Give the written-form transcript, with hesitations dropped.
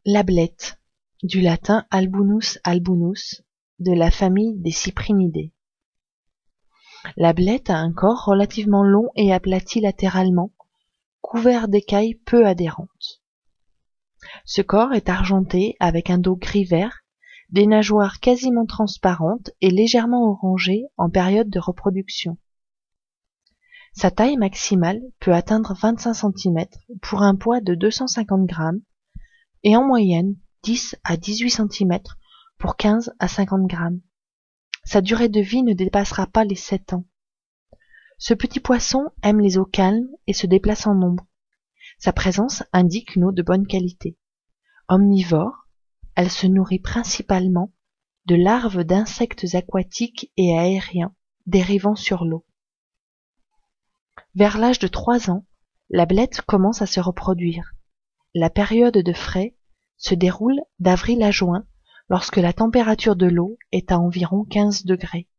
L'ablette, du latin albunus albunus, de la famille des cyprinidae. L'ablette a un corps relativement long et aplati latéralement, couvert d'écailles peu adhérentes. Ce corps est argenté avec un dos gris-vert, des nageoires quasiment transparentes et légèrement orangées en période de reproduction. Sa taille maximale peut atteindre 25 cm pour un poids de 250 g et en moyenne 10 à 18 cm pour 15 à 50 g. Sa durée de vie ne dépassera pas les 7 ans. Ce petit poisson aime les eaux calmes et se déplace en nombre. Sa présence indique une eau de bonne qualité. Omnivore, elle se nourrit principalement de larves d'insectes aquatiques et aériens dérivant sur l'eau. Vers l'âge de 3 ans, l'ablette commence à se reproduire. La période de frai se déroule d'avril à juin lorsque la température de l'eau est à environ 15 degrés.